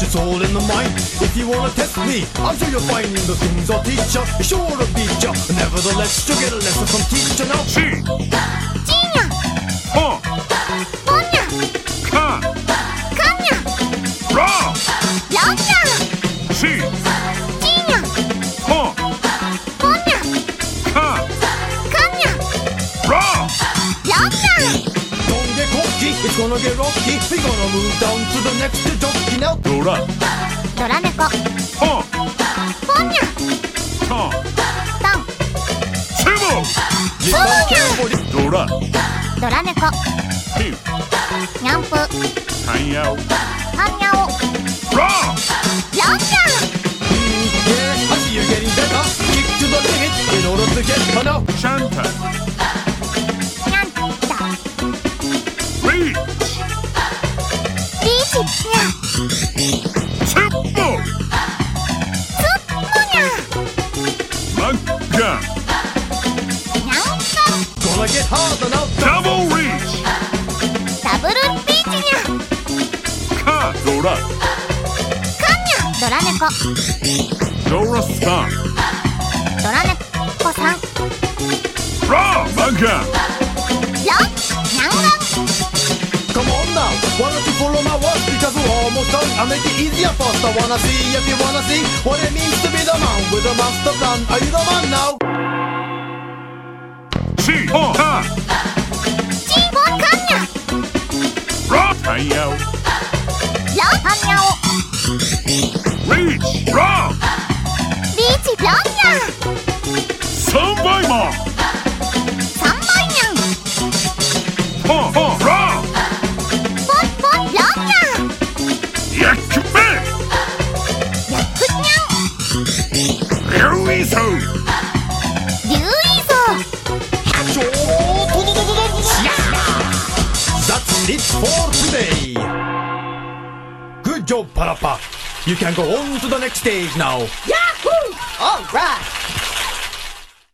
it's all in the mind. If you wanna test me, I'm sure you'll find the things I'll teach ya. Be sure to beat ya. Nevertheless, you'll get a lesson from teacher now. C. Gina. Ponya. Kanya. Wrong. Lonya. C. Gina. Ponya. Kanya. Wrong. Lonya. Don't get cocky, it's gonna get rocky. We're gonna move down to the next jockey now. ドラドラ猫。ポニャ。 タンタン。 セモ Listen carefully. ドラドラ猫。 ピンニャンプ。 タンヤオパンニャオ。 Wrong. ロンニャ。 Yeah, I see you're getting better. Kick to the limit in order to get her now. シャンタニャンタ。 リーチリーチ。ニャ。 ツッポツッポニャ。 マッガンニャン Gonna get harder now. ダブルリーチダブルリーチニャ。 カドラカンニャ。ドラ猫。 ドラスタンドラ猫さん。 ラーマッガンロン。ニャンガン。 Come on now, why don't you follow my words? Because we're almost done. I'll make it easier first. I wanna see if you wanna see what it means to be the man with a master plan. Are you the man now? C タンチーボンカンニャ。 ラータンヤオロンパンニャオ。 リーチラーリーチロンニャ。 サンバイマンサンバイニャン。 ラーポンポンロンニャ。 ヤックメヤックニャン。 リュウイソリュウイゾウ。 ちょーとどどどどど That's it for today. Good job, Parappa. You can go on to the next stage now. Yahoo! All right.